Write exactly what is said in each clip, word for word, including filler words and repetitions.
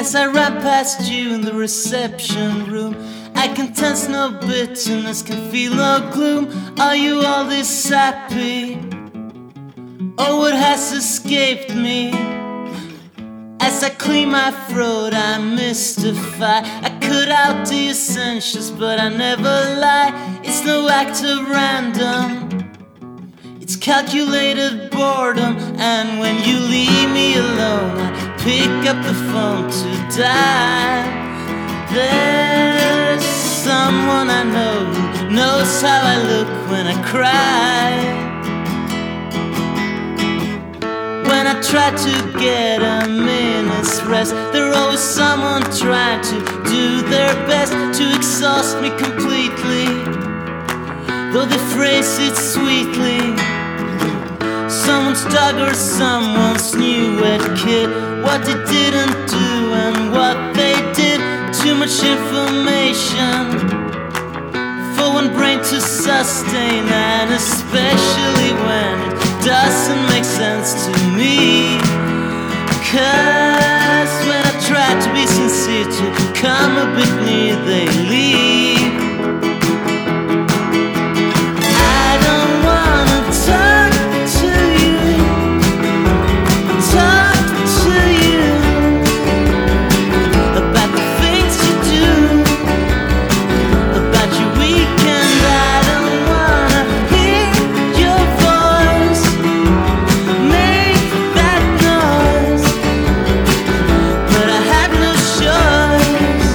As I ran past you in the reception room, I can tense no bitterness, can feel no gloom. Are you all this happy? Oh, what has escaped me? As I clear my throat, I mystify. I cut out the essentials, but I never lie. It's no act of random, it's calculated boredom. And when you leave me alone, I pick up the phone to dial. There's someone I know who knows how I look when I cry. When I try to get a minute's rest, there's always someone trying to do their best to exhaust me completely, though they phrase it sweetly. Someone's dog or someone's new wet kid, what they didn't do and what they did. Too much information for one brain to sustain, and especially when it doesn't make sense to me. Cause when I try to be sincere, to come a bit near, they leave. I don't wanna talk to you, talk to you about the things you do, about your weekend. I don't wanna hear your voice make that noise, but I had no choice.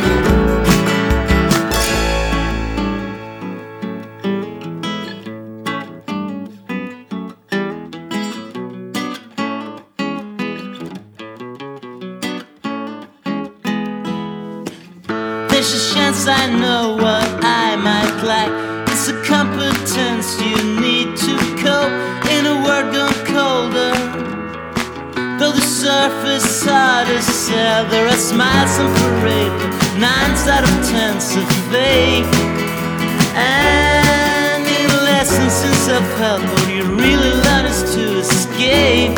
There's a chance I know what I might lack. It's a competence you need to cope in a world gone colder. Though the surface hard to sell, there are smiles on parade, but nines out of tens are fake. And in lessons in self-help, what you really learn is to escape.